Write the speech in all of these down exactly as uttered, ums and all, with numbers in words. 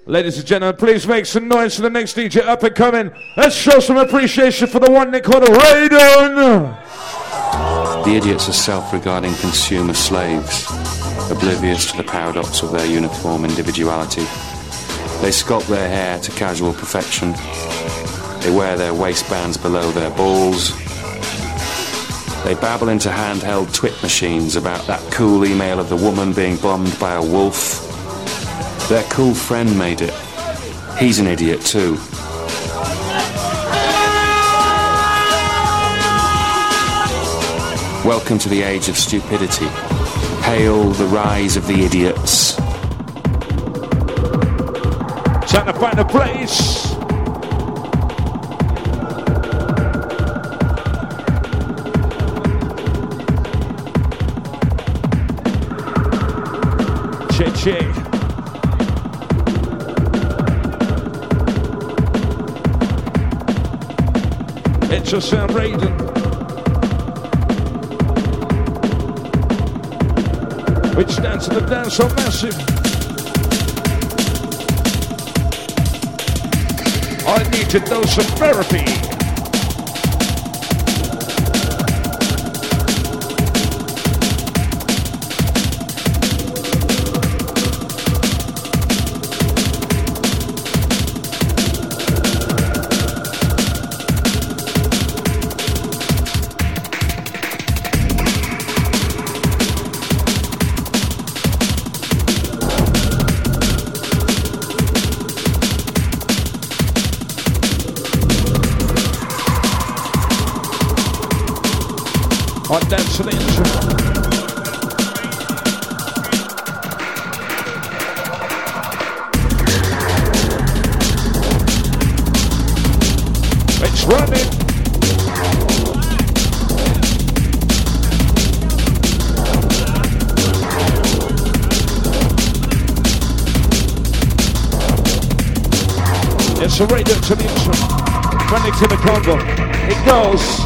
Ladies and gentlemen, please make some noise for the next D J up and coming. Let's show some appreciation for the one they call Raiden. The idiots are self-regarding consumer slaves, oblivious to the paradox of their uniform individuality. They sculpt their hair to casual perfection. They wear their waistbands below their balls. They babble into handheld twit machines about that cool email of the woman being bombed by a wolf. Their cool friend made it. He's an idiot too. Welcome to the age of stupidity. Hail the rise of the idiots. Trying to find a place. Che che. It's a sound Raiden. Which stands in the dance so massive. I need to do some therapy. I dance to the intro. It's running. It's a radio to the intro. Running to the Congo. It goes.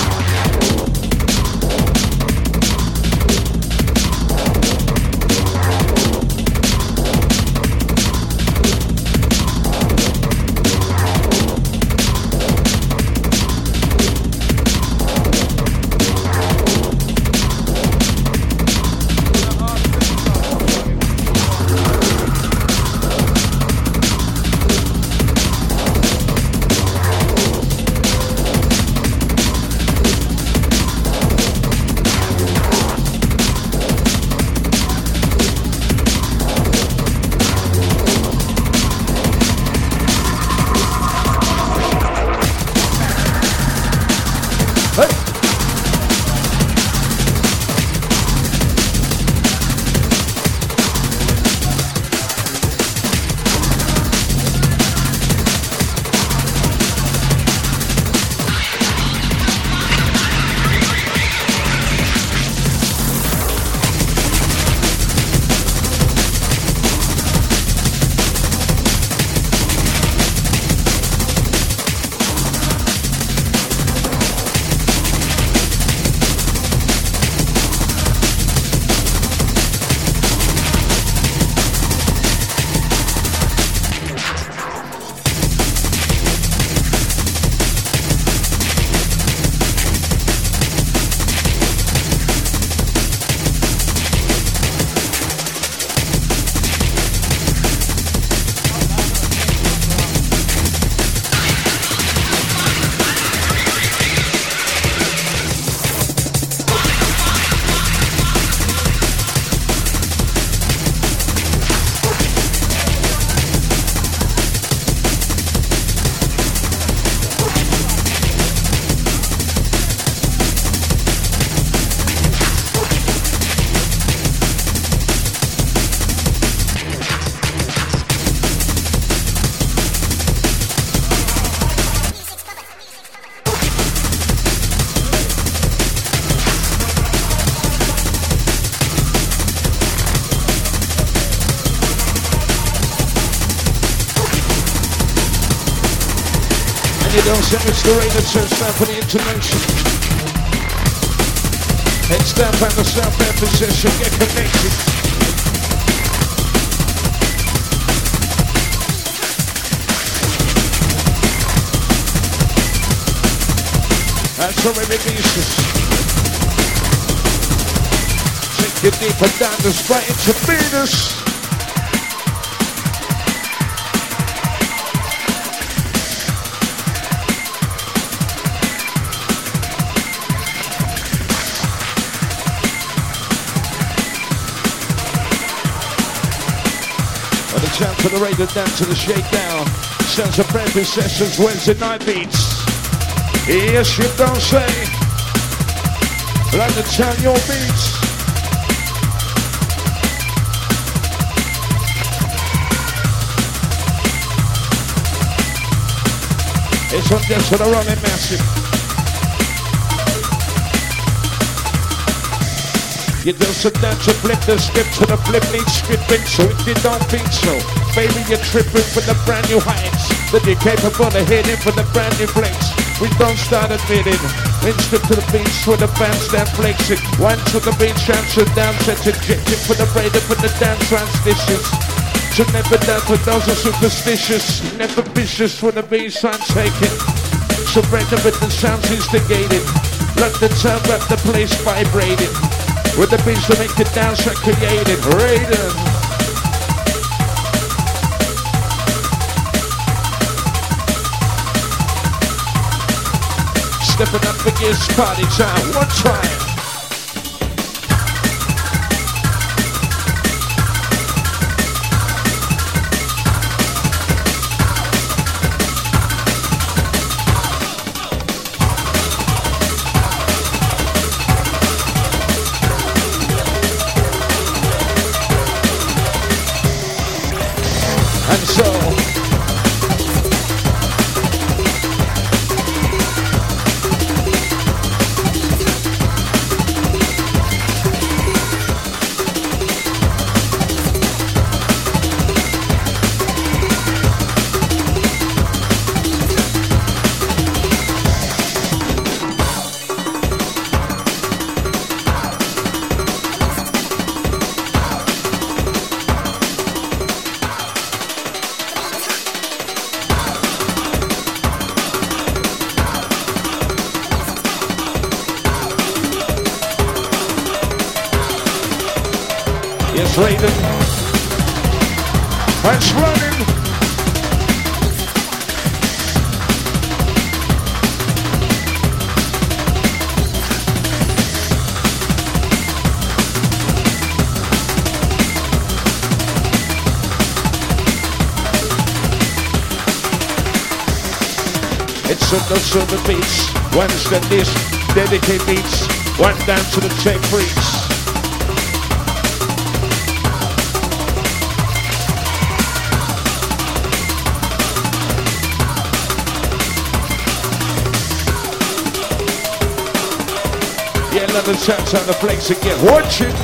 Don't send it's the Raiden, so stand for the intonation. Head stamp and the stamp their position, get connected. That's how it releases. Take it deeper down the spine into Venus. And the chant to the radio down to the shakedown. Sounds of breakfast sessions, Wednesday night beats. Yes, you don't say. Like to tell your beats. It's on just for the running massive. You just sit down to flip the script to the flip needs scripting. So if you don't think so, baby, you're tripping for the brand new heights. That you're capable of hitting for the brand new flicks. We don't start admitting. Instant to the beats with the fans that flexing. One to the beat, chance to dance, set injecting for the braided for the dance transitions. So never down for those are superstitious. Never vicious when the beats I'm taking. So random with the sounds instigated. Let the time wrap the place vibrating. With the beats to make the dance are created. Raiden. Stepping up against party time, one time. And so Raiden. It's running. It's on the silver beats. One's the disc, dedicate beats. One down to the tape freaks. Yeah, another chance on the flakes again. Watch it.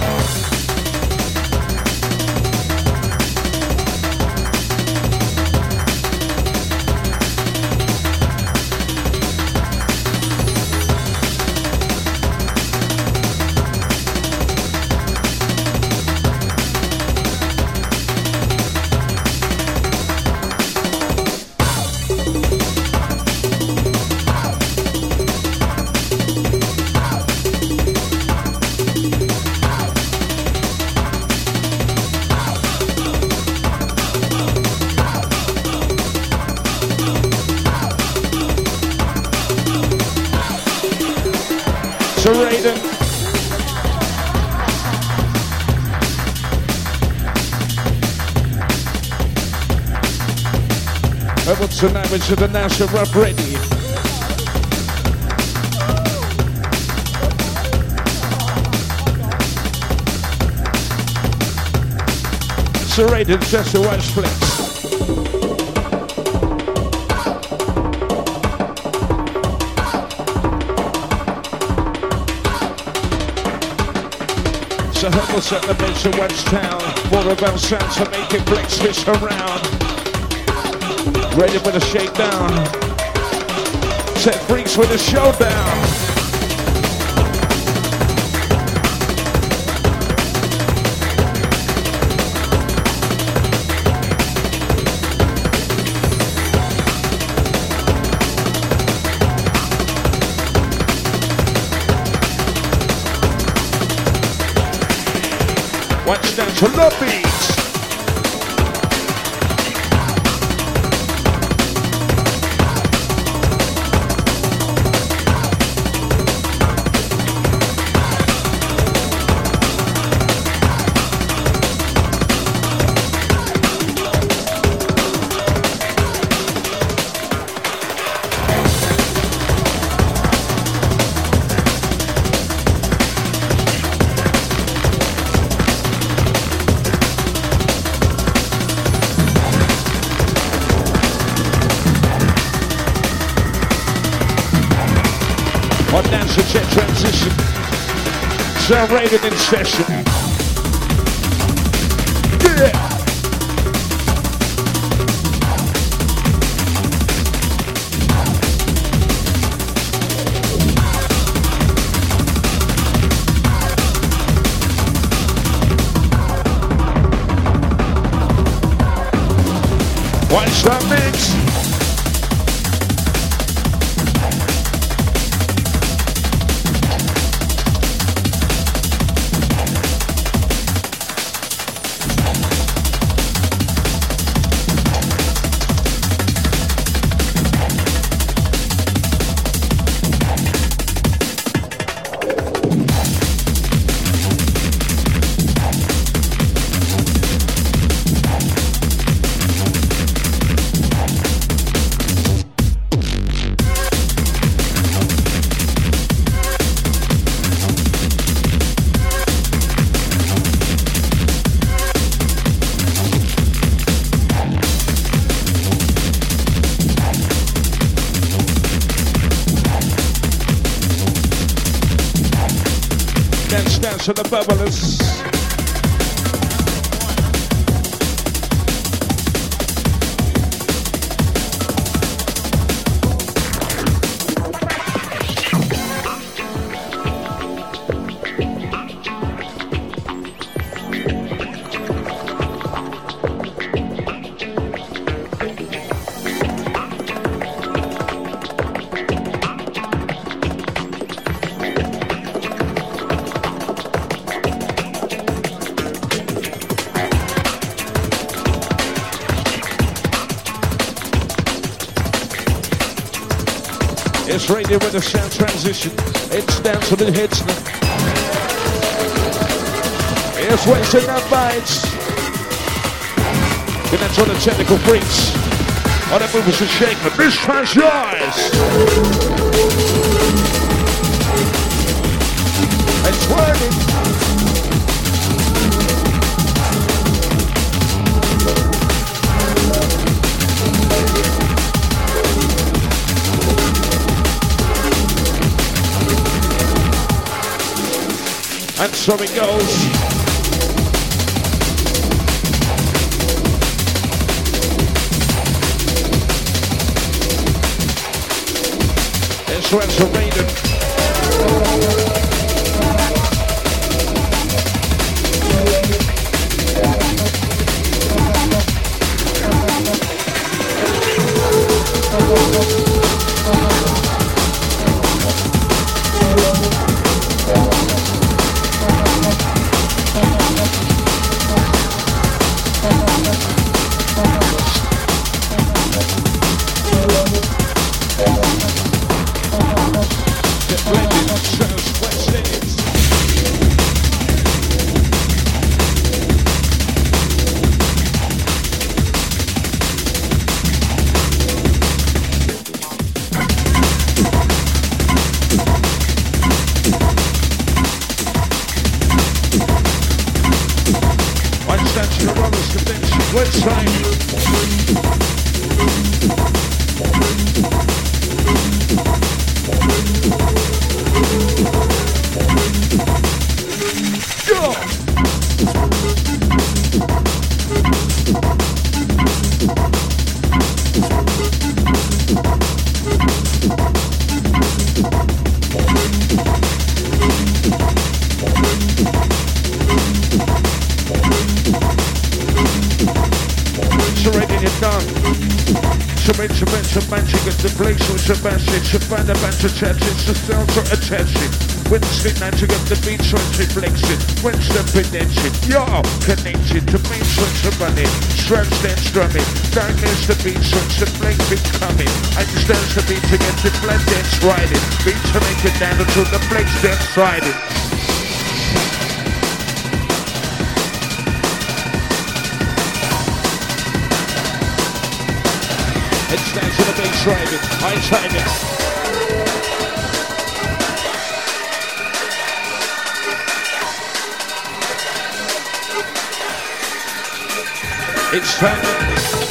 So Raiden. Over tonight, which is the national rap ready. So Raiden, just a watch flex. So humble set the base of West Town. More about sounds to make it flex fish around. Ready for the shakedown. Set freaks with a showdown. to the beats. Jet transition, Sound Raven in session. Yeah. Watch that mix. To the bubblers. It's right there with the sound transition. It's down to the hits now. It's Wednesday Night Vibes. Get that to the technical freaks. All the movers are shaking. This time's yours. It's working. And so it goes. It's Renzo Raiden. Some intervention magic at the place with Sebastian. She find a bunch of churches to sell for attention. Wednesday night to get the beat switch reflection. Wednesday connection. Yo, connection to main switch of money. Stretch dance drumming. Darkness the beat switch, the flame beat coming. I just dance the beat to get the blend dance riding. Beat to make it down until the flakes dance riding. It's down to the bass riding. I tried it. It's time.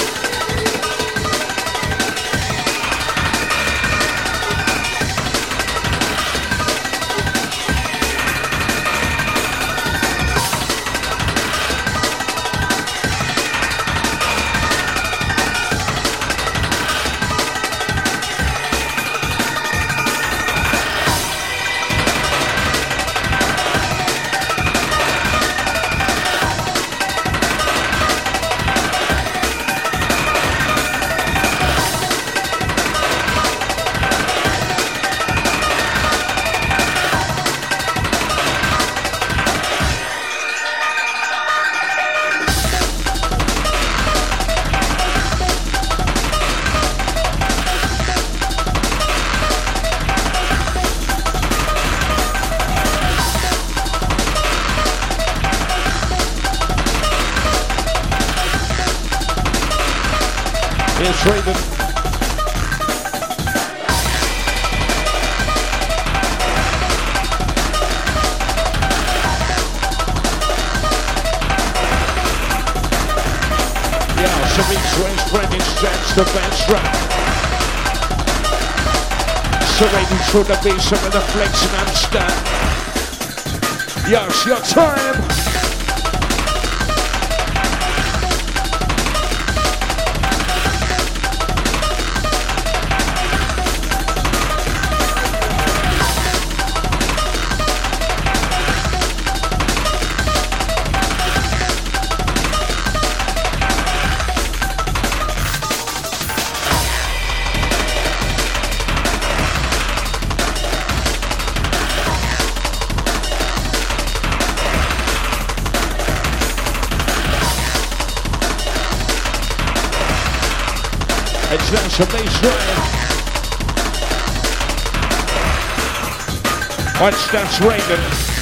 Here's Raven. Yeah, some X-rays, Brennan stands the bench track. So Raven through the beat, some of the flex and I'm stand. Yeah, it's your time. That's a bass line. Watch, that's Raven.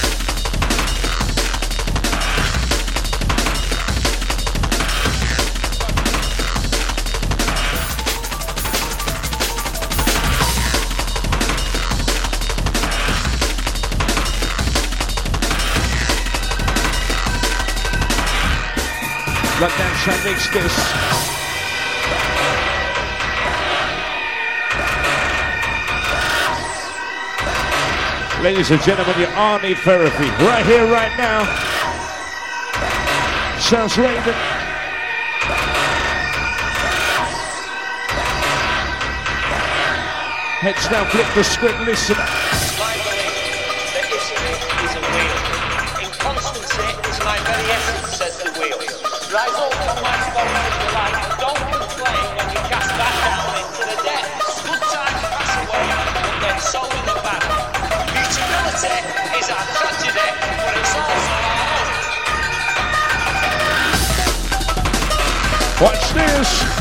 Like that, I mix this. Ladies and gentlemen, your Arnie therapy, right here, right now. Sounds Raven. Heads down, flip the script, listen. My belief, the history is a wheel. Inconstancy is my very essence, says the wheel. Rise up on my spot with the light. Don't complain when you cast back down into the depths. Good times pass away, but then so in the bad. Mutability is our tragedy, but it's also our hope. Watch this.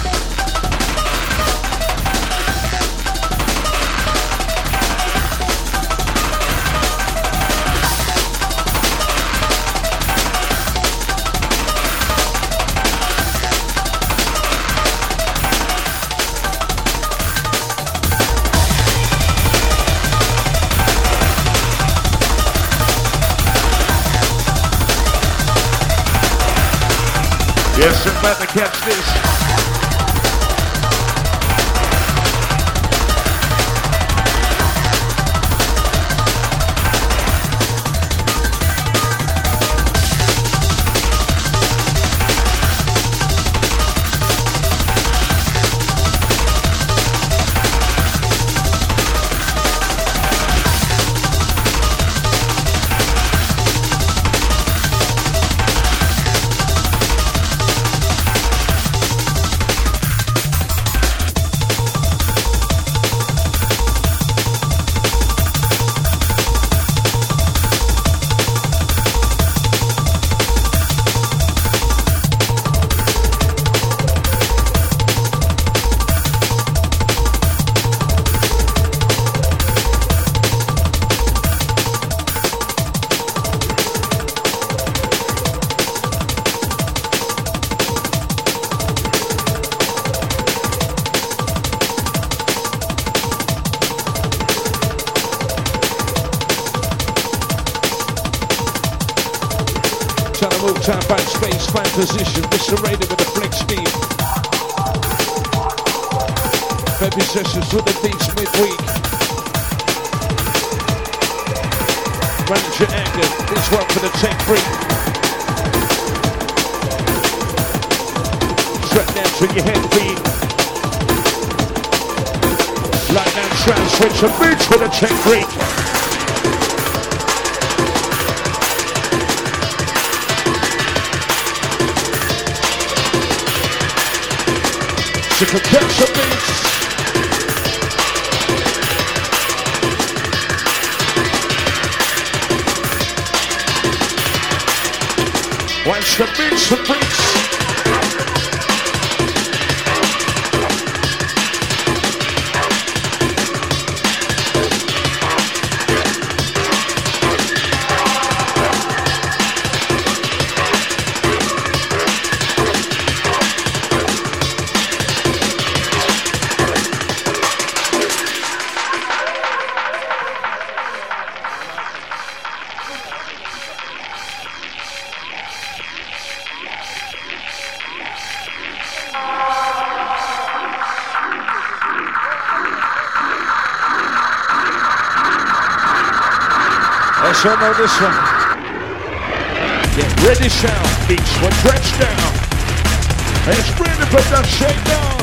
Yes, I'm about to catch this. time, find space, find position, disarrayed with a flex beam. Heavy sessions with the beats midweek. Manage your anger, this one for the tech freak. Strap down to your head beat. Light down trance, switch the beats for the tech freak. Sick of cancer beats. Watch the beats, the beats. Let's all know this one. Get ready, sound. Beats were drenched down. Let's bring the production down.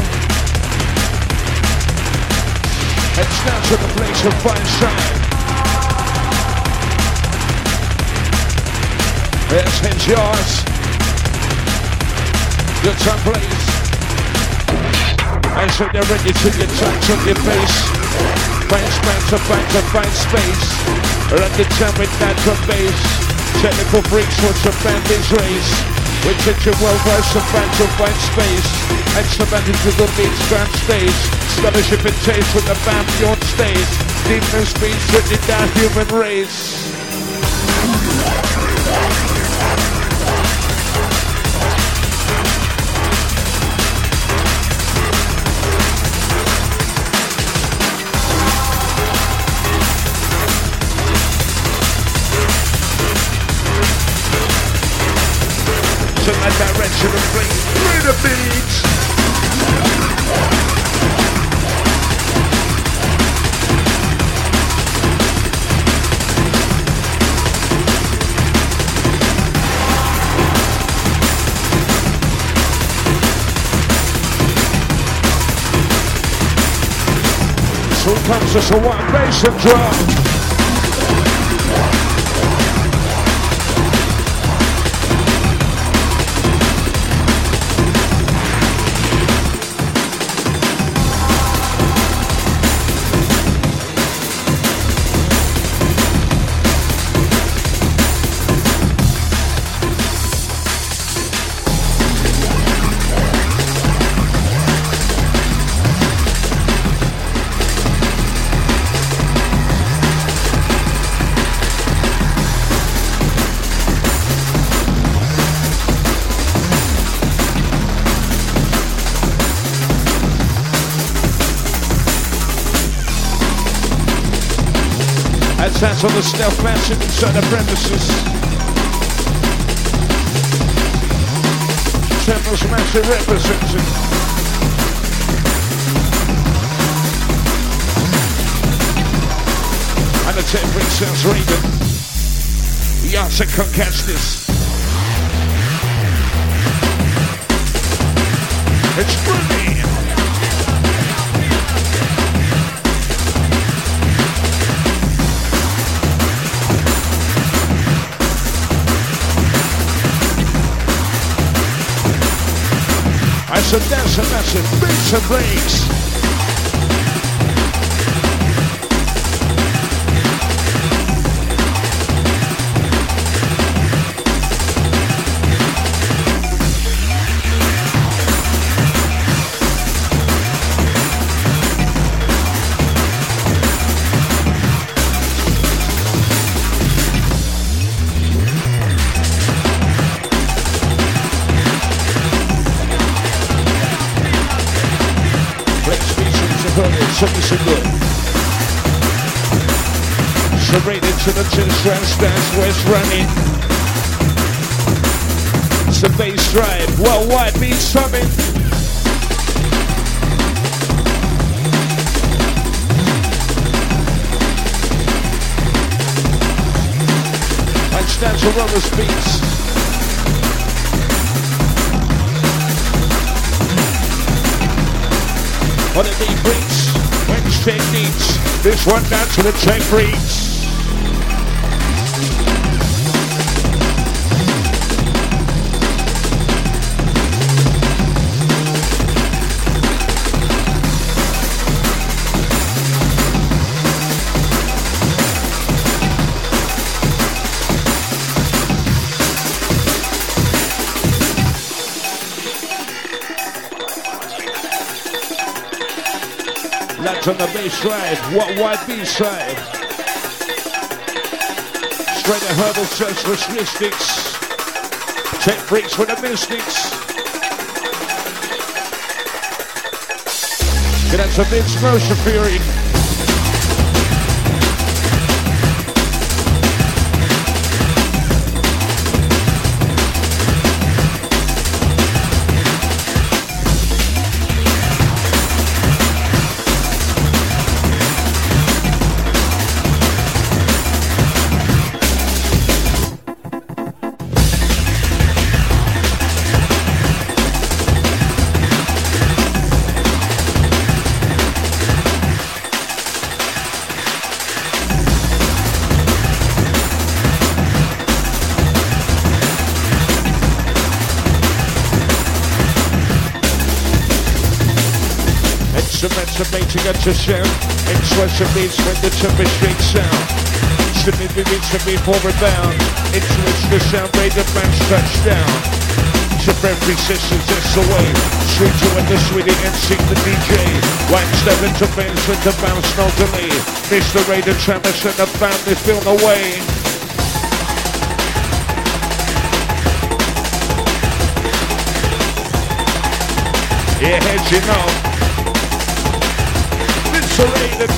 Heads down to the place of fine shine. There's heads yours. Good time, please. And so they're ready to get touch on your face. Find space to find to find space. Run the time with natural bass. Technical freaks what's a bandage race. We take your worldwide to find to find space. Extra bandage to the beats grand stage. Scholarship and taste with the band beyond stage. Deep no speed switching down human race. In my direction of play through the beats. So comes us a one bass and drum. That's on the stealth mansion inside the premises. Temple's massive representing. And the temple sounds Raven. Yasa can't catch this. It's brilliant. I said that's a massive beats and breaks. Something so good. Serrated to the tin strands, dance where it's running. That's the bass drive. Worldwide means something. And stands for rubber speeds. On the beat beats, Wench techniques. This one down to the tech freaks. Lads on the bass drive, what white B-side. Straight to herbal search mystics. Tech freaks for the mystics. Get out some Vince Motion Fury. Mating at your sound, express the beats when the temper straight sound. Stimmy the beats to be for rebound. Influence the sound, rate the match touchdown. Chip every session just away. Sweet you and the sweetie and sing the D J. Wax step into bands with the bounce, no delay. Mister Ray the Travis and the family feel the way. Yeah, heads you know. Serrated.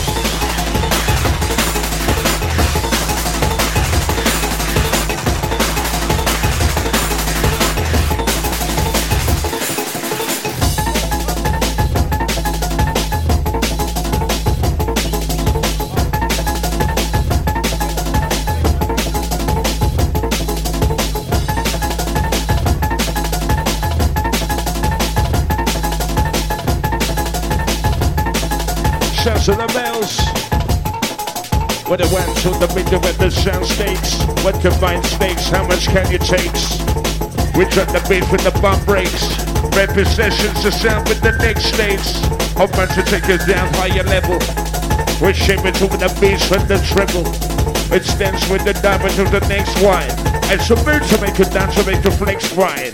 Shouts to the bells. When it went to the middle of the sound stakes. What combined stakes, how much can you take? We drop the beat with the bump breaks. Red possessions the sound with the next stage. Hope man to take it down higher level. We're shaping to the beats with the treble. It stands with the diamond to the next one. And so move to make it dance to make the flex grind.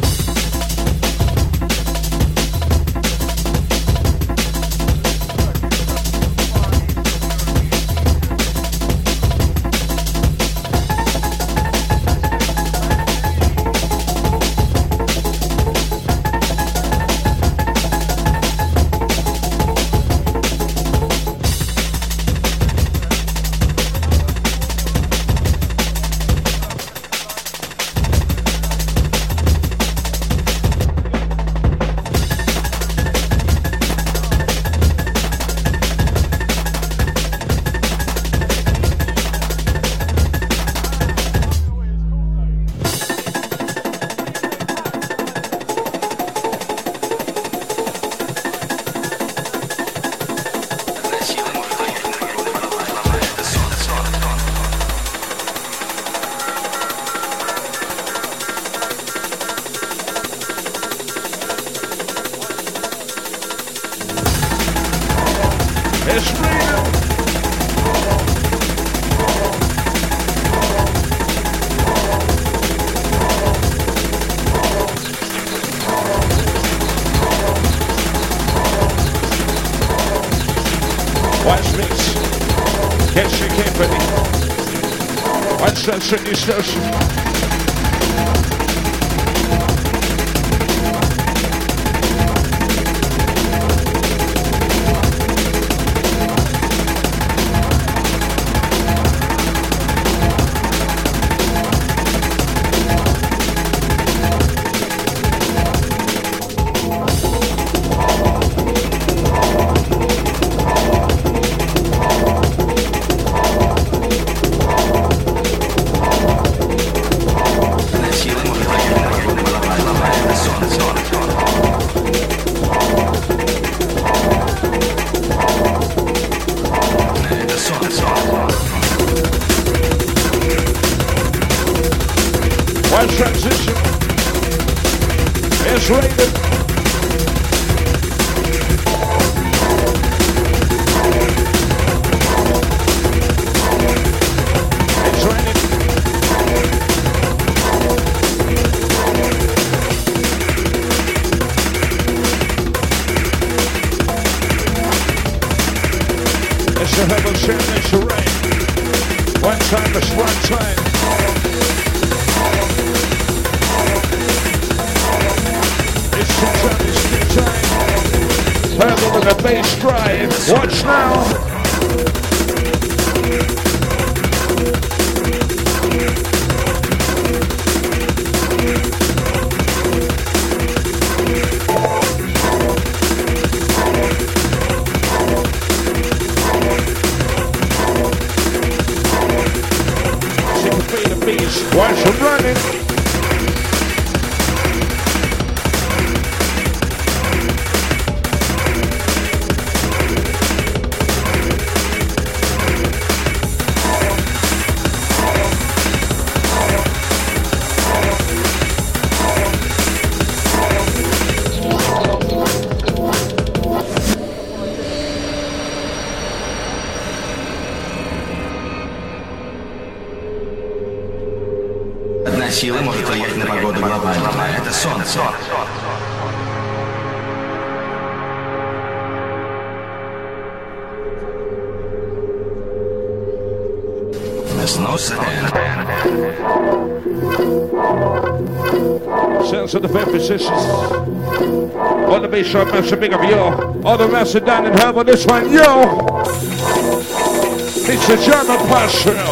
Certainly social. the heaven share makes the rain. One time is one time. It's two time, it's two time. Herbal with a bass drive. Watch now. Watch him running. Сила может влиять на погоду глобально. Это солнце. Sounds of the fifth positions. On the bass shot, master big up, yo. All the master down in hell on this one, yo. It's a German pastoral.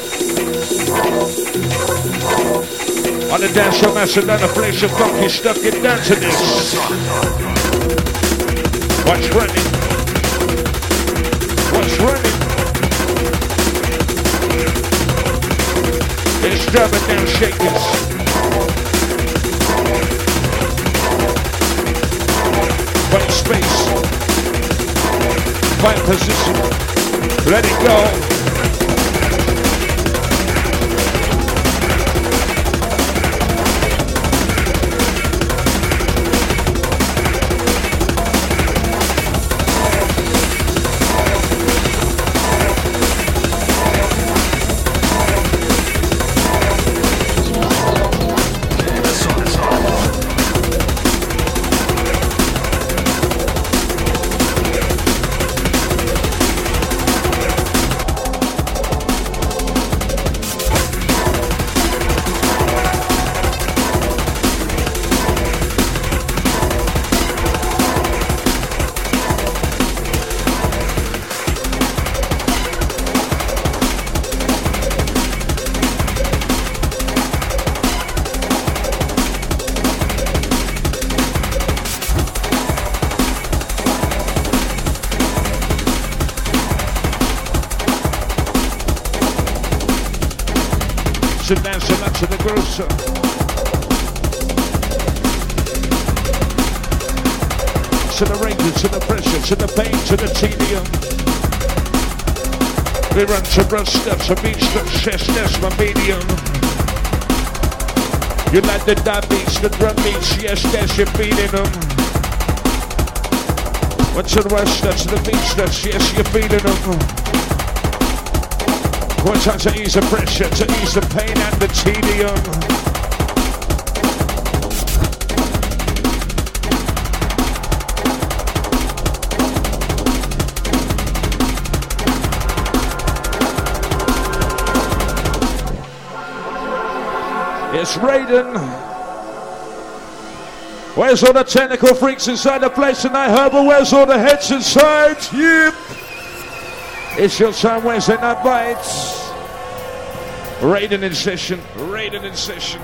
On the dance show, master down the place of funky stuff, get down to this. What's running? What's running? It's drumming down shakers. Find space. Find position. Let it go. Sit down, so much of the grocer. To the ranger, to the pressure, to the pain, to the tedium. We run to brush steps, a beat steps, chest, that's my medium. You like the dub beats, the drum beats, yes, that's you're feeling them. Went to the west steps, to the beat steps, yes, you're feeling them. One time to ease the pressure, to ease the pain and the tedium. It's Raiden. Where's all the technical freaks inside the place tonight, Herbal? Where's all the heads inside? Yep. It's your time, Wednesday Night Bites. Raiden in session, Raiden in session.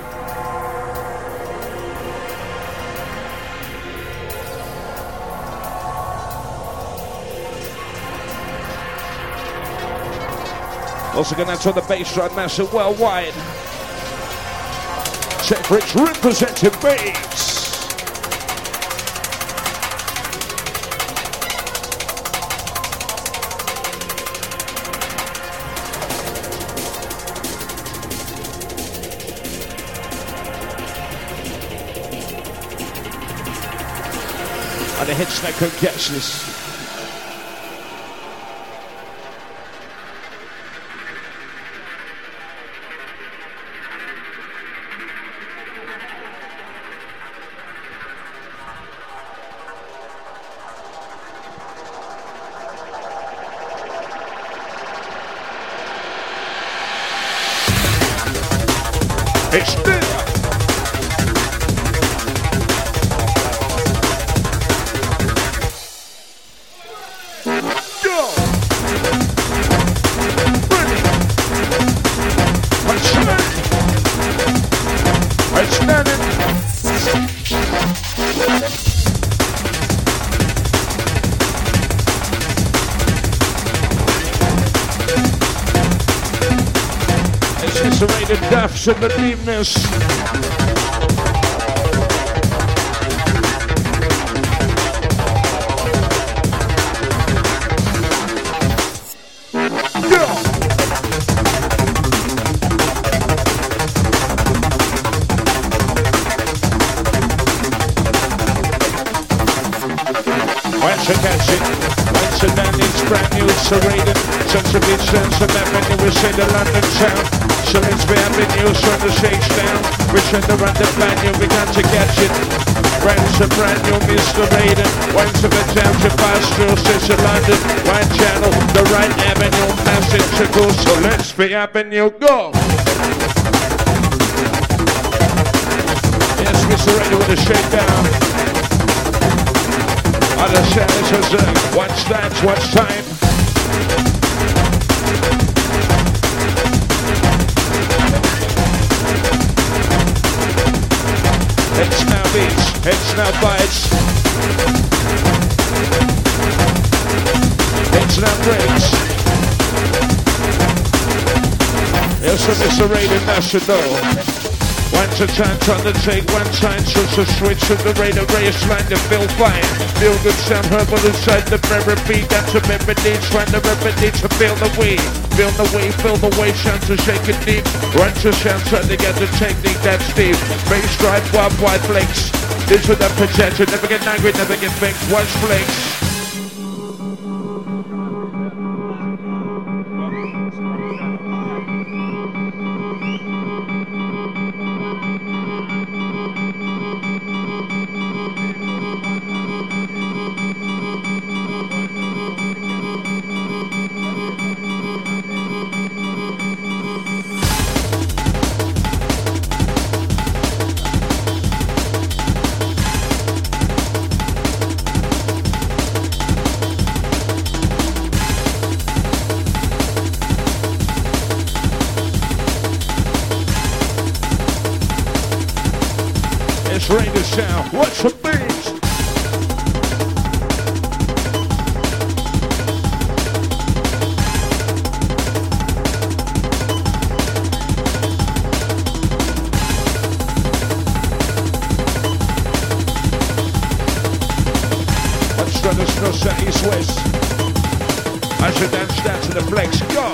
Also going out on the bass drum master worldwide. Check for its representing beats. And the head snack can catch this. It's there. Go. Ready. Let's stand. Let's stand it. Eviscerated depths in the deepness. Go! Once you catch it, once again it's brand new, serrated. Sense of its sense of avenue, we say the London town. So let's be avenues from the shakes down. We trying to run the plan, you began to catch it. Brands a brand new Mister Raiden. Once of a town to pass through, says to London. One channel, the right avenue, massive to go. So let's be avenue, go. Yes, Mister Raiden with a shakedown. Other shadows are saying, what's that, what's time? It's now beats, it's now bites. It's now breaks. Yes, so Mister Raiden, that should know. Once a time to undertake, one time so to switch to the radar race line to feel fine. Feel good sound herbal inside the mirror beat. That's a remedy, trying to remedy to feel the way. Feel the way, feel the way, sound to shake it deep. Once a sound trying to get the technique that's deep. Bass drive, wild, wide flicks. This with that projection, never get angry, never get fixed. Watch flicks. Raiden sound, what's the beat? Let's run this north, south, east, west. I should dance down to the flex, go!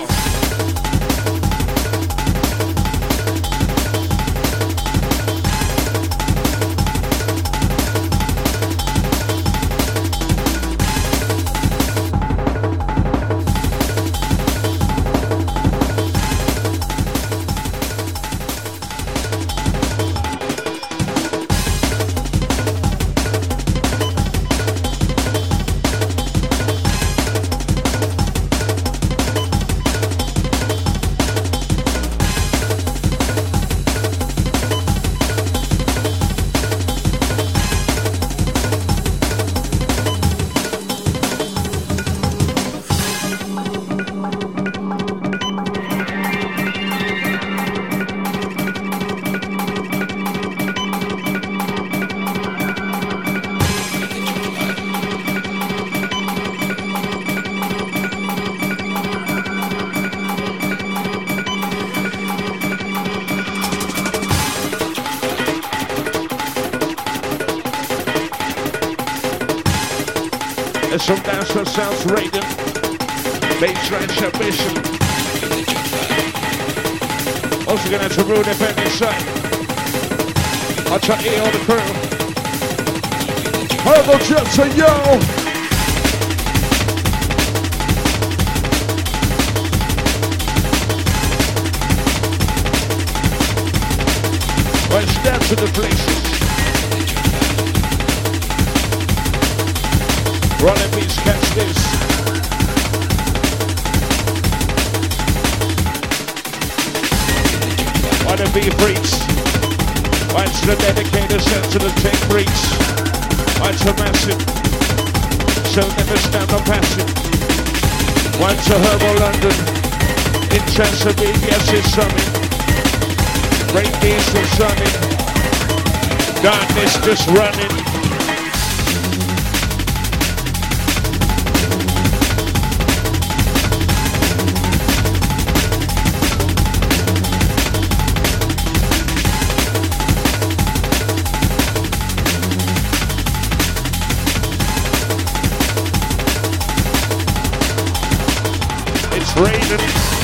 Some dancer sounds Raiden. Baseline submission. Also gonna have to ruin it back inside. I'll try to eat all the crew. Herbal Jetson, yo! Let's dance to the places. Rolling beats, catch this. Why the the beat freaks. Watch the dedicated set to the tech freaks. Watch the massive. So never stand no passive. Watch the Herbal London. In Chesapeake, yes it's sunny. Great diesel sunny. Darkness just running. Raining.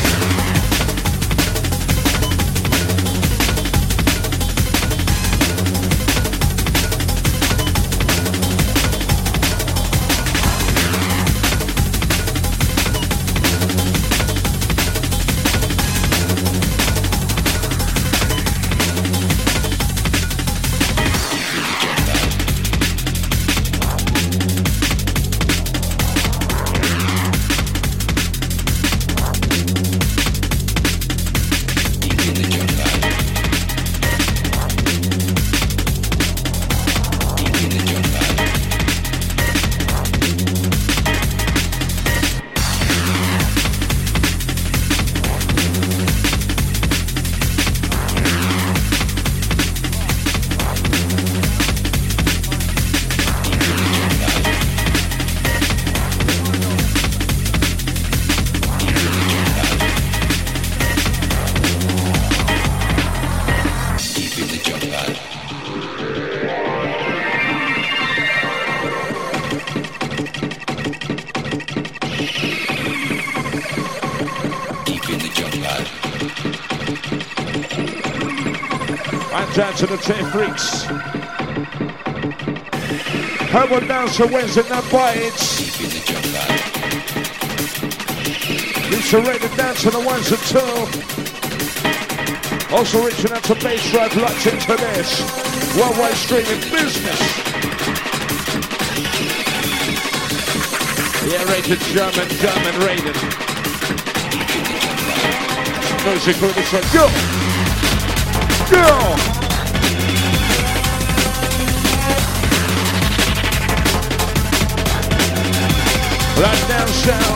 Down to the ten freaks. Herbal dancer Wednesday night bites. Lisa Rader down to the ones and two. Also reaching out to Bass Drive, locked into this worldwide streaming business. Yeah, rated German, German rated. Music with this one. Go! Go! Right down sound.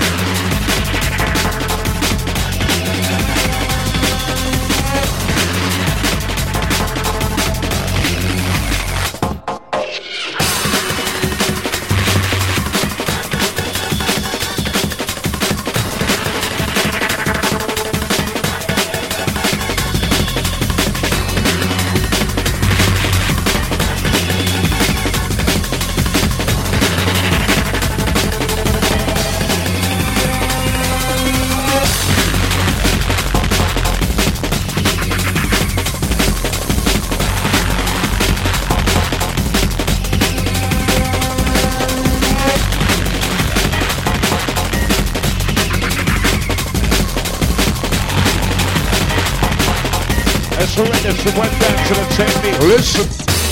Horrendous and went down to the technique. Listen.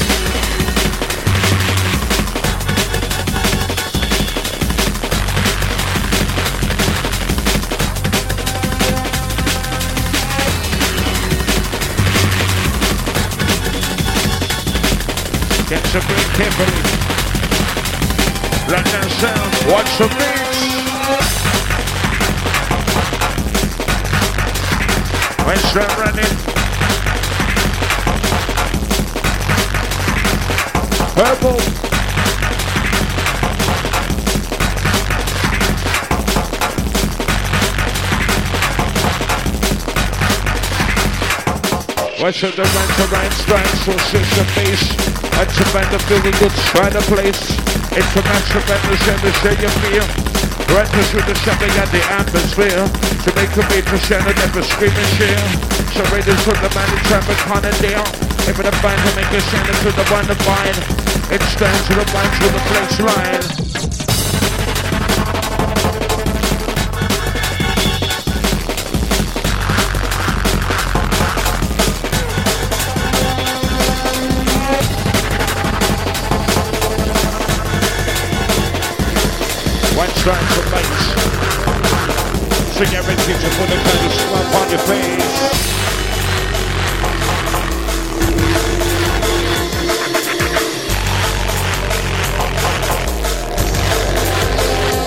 Get some break carefully. Right down sound. Watch some beats. West round running. Purple. Watch out the rhyme to rhyme strikes for six and bass. And to find the feeling good try the place. It's a master band to share the share you feel. Right to shoot the shopping at the atmosphere. To make a beat to share and never scream and share. So raiders from the man in traffic on a deal. If it a bind to make a sound to the one to bind. It stands to the bind to the place line. One strike to bass. Sing everything to put a kind of slump on your face.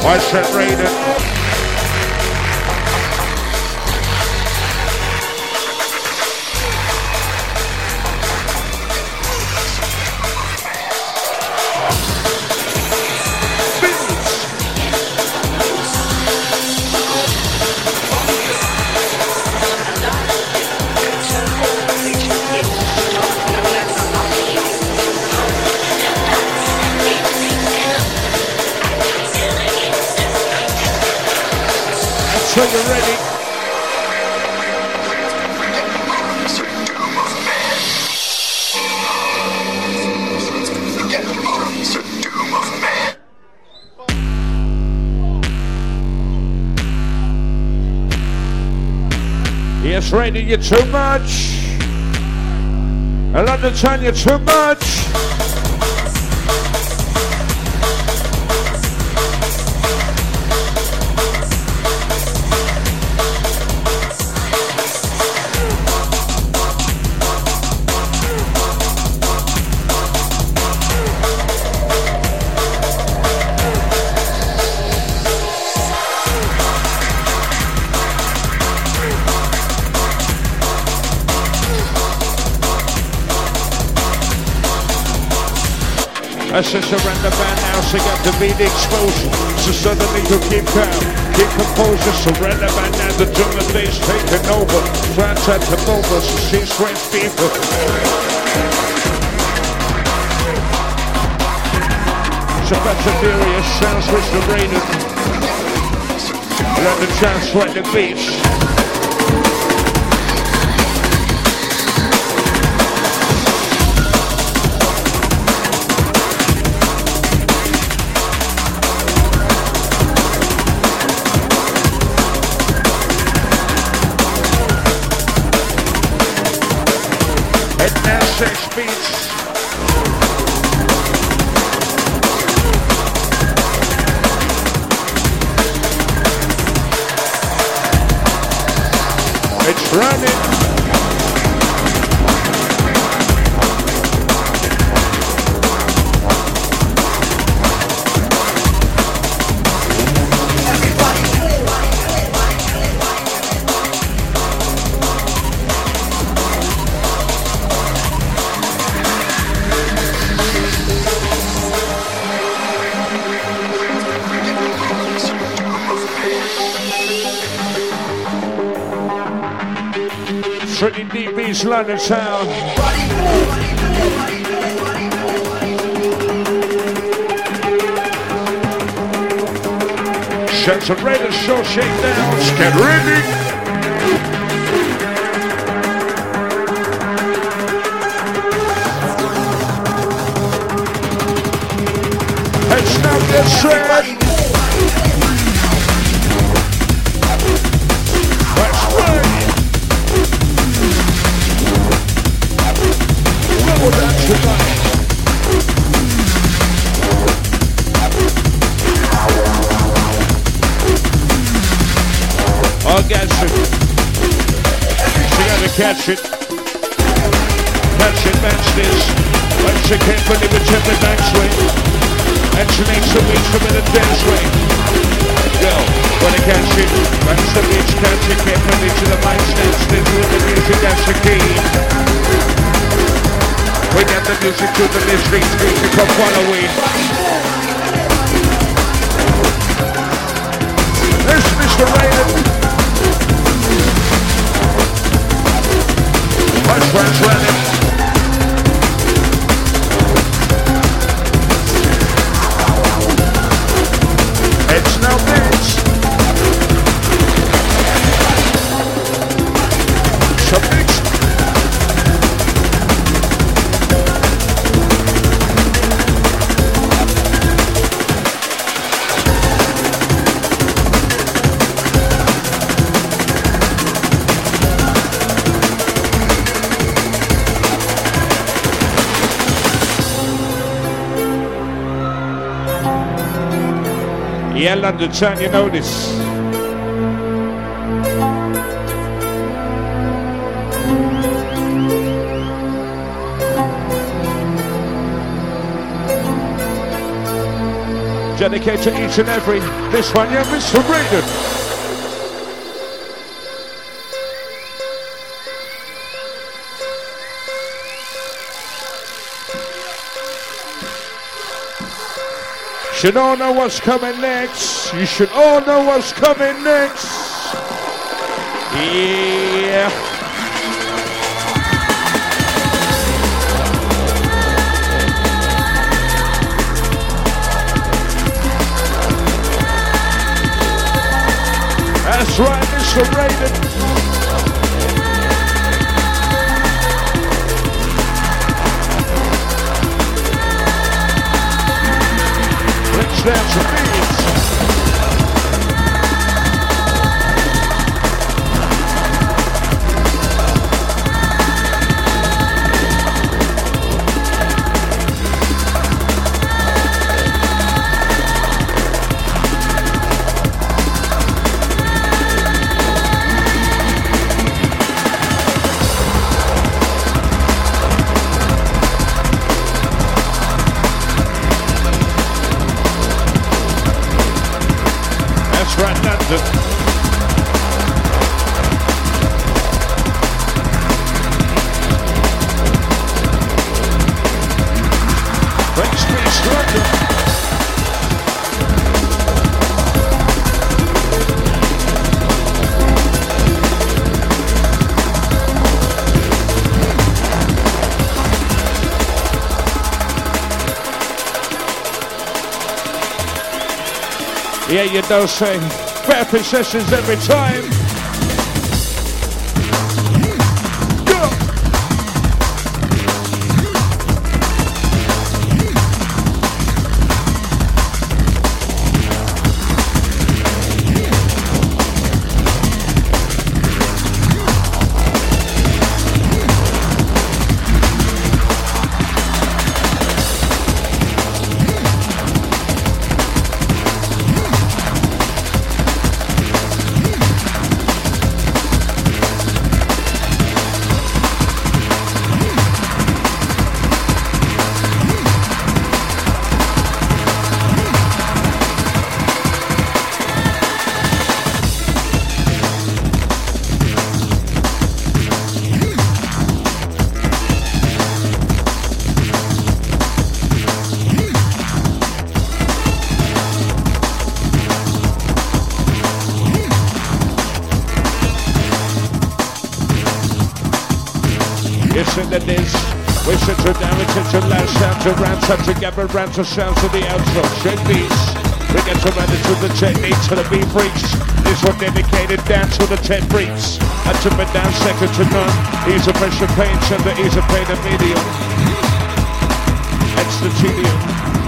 Watch that Raiden. So you're ready. Yes, ready, you're too much. I understand you're too much. I said surrender by now, so got to be the exposure. So suddenly you keep calm, keep composure. Surrender by now, the jungle day's taking over. Try to come over, so see strange people. So that's a furious sounds which the raided. Let the chance right the beach. Six beats. It's running. Trinity D B's London Town. Sheds of Raiders show shakedowns. Get ready. It's not this shred. That's right. That's tonight. I'll catch it. She gotta catch it. Catch it, match this. When she can't believe it, check the next way. And she makes a reach from the dance way. Go, wanna catch it. Match the beach, catch it, can't believe to the mic stand. Still with the music, that's the key. We got the music to the listening, music from following. This Mister Raiden. My friends running. It's no bitch. So bitch. Yeah, London Town, you know this. Dedicate to each and every. This one, yeah, Mister Raiden. Should all know what's coming next. You should all know what's coming next. Yeah. That's right, Mister Raiden. Let's dance to beats. Right, London. French Beach, London. Yeah, you don't say. Therapy sessions every time. Go. Listen to this. Listen to damage, to loud sounds, to rant, to gather rant, to sounds of the outro. Check these. We get to run into the technique to the beat freaks. This one dedicated down to the ten freaks. I took it down second to none. Ease of pressure pain, center, ease of pain, and medium. Extra tedium.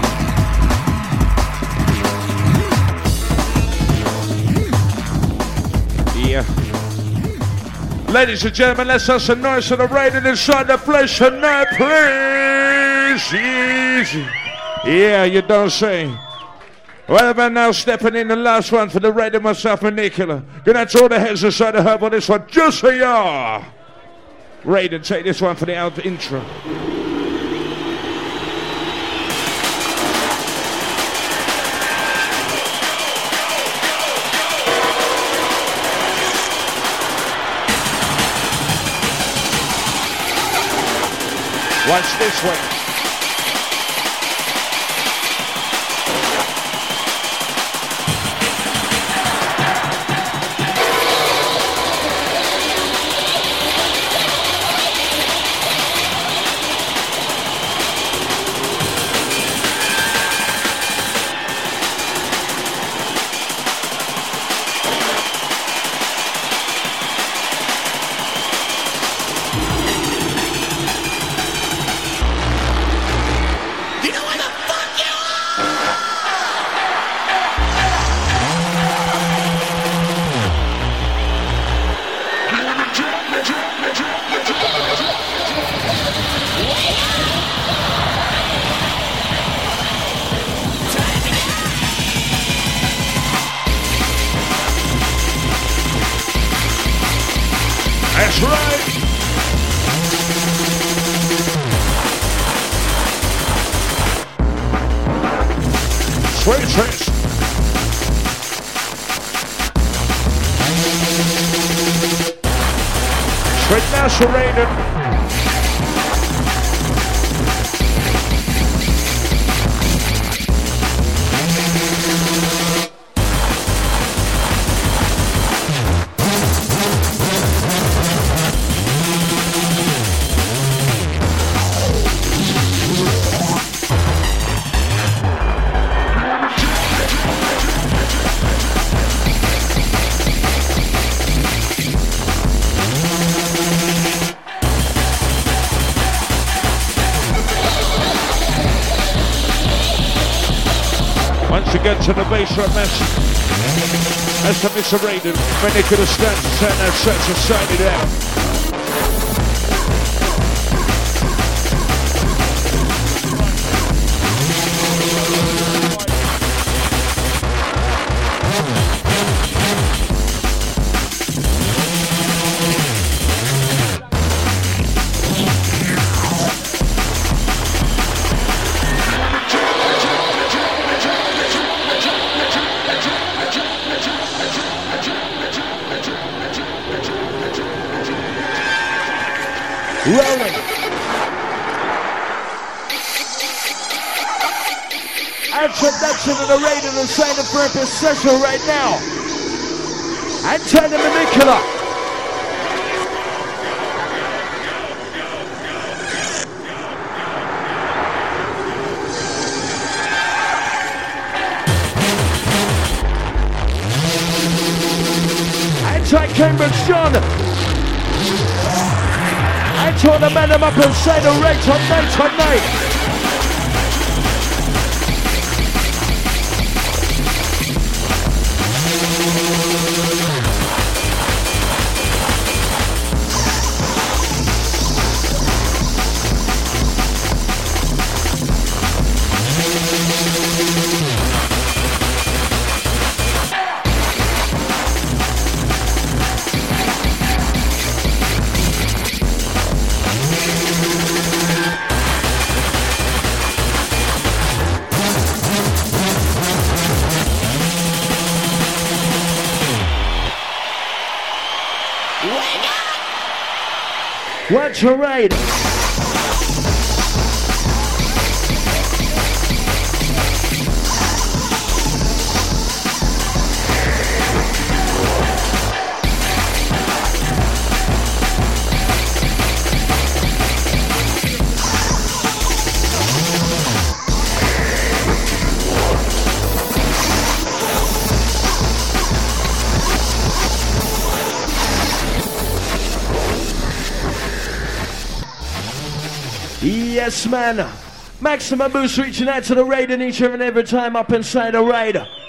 Yeah. Ladies and gentlemen, let's have some noise for the Raiden inside the place tonight, please. Easy. Yeah, you don't say. Well, about now stepping in the last one for the Raiden, myself, and Nicola. Good night to all the heads inside the hub on this one, just for y'all. Raiden, take this one for the out intro. Watch this way. That's right. Sweet trees. Straight now, Serena. Once again to the baseline mess. That's the Mister Raiden. When they could have stand to turn that search and sign it out. Rolling. Introduction to the Raiden and Sign of Purpose session right now. Anton the Manicular. Anti-Cambridge John. I told the man I'm up inside the rate on night on night. Watch your ride. Yes, man. Maximum boost reaching out to the Raiden each and every time up inside the Raider.